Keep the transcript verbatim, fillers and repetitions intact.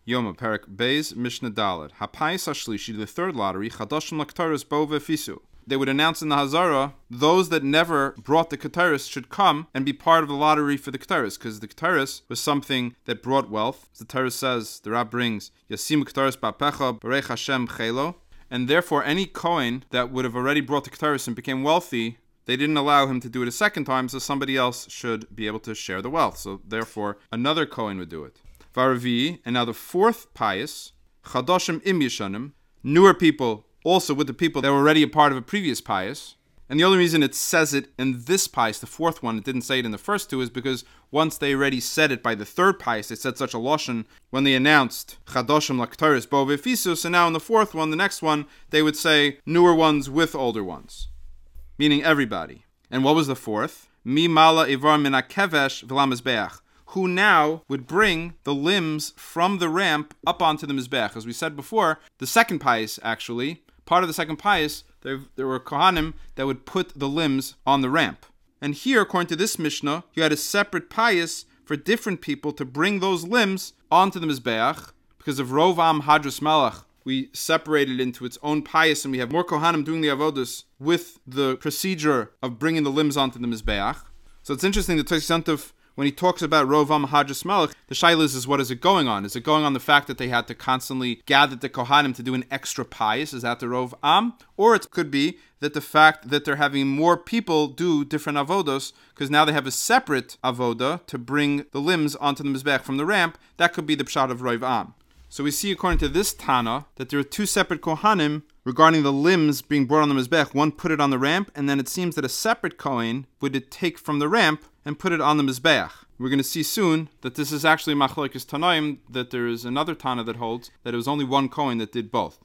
Yoma Perak Beis Mishnah Daled. Hapais Hashlishi, the third lottery, Chadashim Laktaris Bove Fisu. They would announce in the Hazara, those that never brought the Kataris should come and be part of the lottery for the Kataris, because the Kataris was something that brought wealth. As the Torah says, the Rab brings, Yasimu Kataris Ba'pecha Berech Hashem Chelo, and therefore any Kohen that would have already brought the Kataris and became wealthy, they didn't allow him to do it a second time, so somebody else should be able to share the wealth. So therefore, another Kohen would do it. Varavi, and now the fourth pious, Chadoshim Im Yeshanim, newer people, also with the people that were already a part of a previous pious. And the only reason it says it in this pious, the fourth one, it didn't say it in the first two, is because once they already said it by the third pious, they said such a lashon when they announced Chadoshim Laktaris Bove Fisus, and now in the fourth one, the next one, they would say newer ones with older ones, meaning everybody. And what was the fourth? Mi mala ivar min hakevesh v'la mizbeach, who now would bring the limbs from the ramp up onto the mizbeach. As we said before, the second pious actually, part of the second pious, there, there were Kohanim that would put the limbs on the ramp. And here, according to this Mishnah, you had a separate pious for different people to bring those limbs onto the Mizbeach. Because of Rovam Hadras Malach, we separated into its own pious, and we have more Kohanim doing the Avodas with the procedure of bringing the limbs onto the Mizbeach. So it's interesting that Tosfos, when he talks about Rovam Hadras Malach, the shaila is, is what is it going on? Is it going on the fact that they had to constantly gather the Kohanim to do an extra pious? Is that the Rov Am? Or it could be that the fact that they're having more people do different avodos, because now they have a separate avoda to bring the limbs onto the Mizbech from the ramp. That could be the pshat of Rov Am. So we see, according to this Tana, that there are two separate Kohanim regarding the limbs being brought on the Mizbech. One put it on the ramp, and then it seems that a separate Kohen would take from the ramp and put it on the Mizbeach. We're going to see soon that this is actually Machlokes Tanaim, that there is another Tana that holds that it was only one Kohen that did both.